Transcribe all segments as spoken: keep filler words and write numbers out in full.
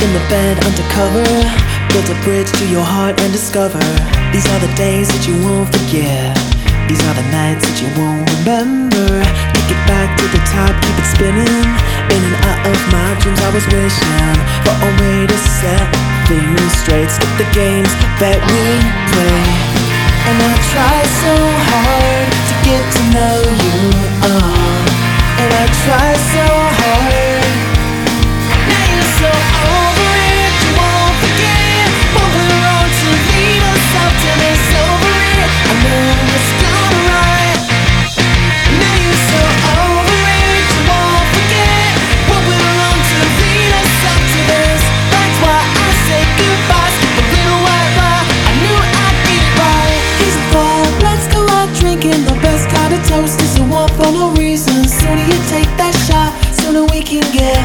in the bed undercover, built a bridge to your heart and discover these are the days that you won't forget. These are the nights that you won't remember. Take it back to the top, keep it spinning. In and out of my dreams I was wishing for a way to set things straight. Skip the games that we play. And I try so hard to get to know you, uh, and I try so hard. Now you're so over it, you won't forget what we're on to lead us up to this over it. I know it's gonna right. Now you're so over it, you won't forget what we're on to lead us up to this. That's why I say goodbye, skip a little white lie. I knew I'd get it right. Here's the thought, let's go out drinking the best kind of toast. Isn't one for no reason. Sooner you take that shot, sooner we can get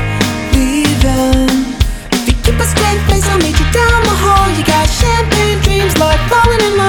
leaving. If you keep a straight face, I'll meet you down the hall. You got champagne dreams like falling in love.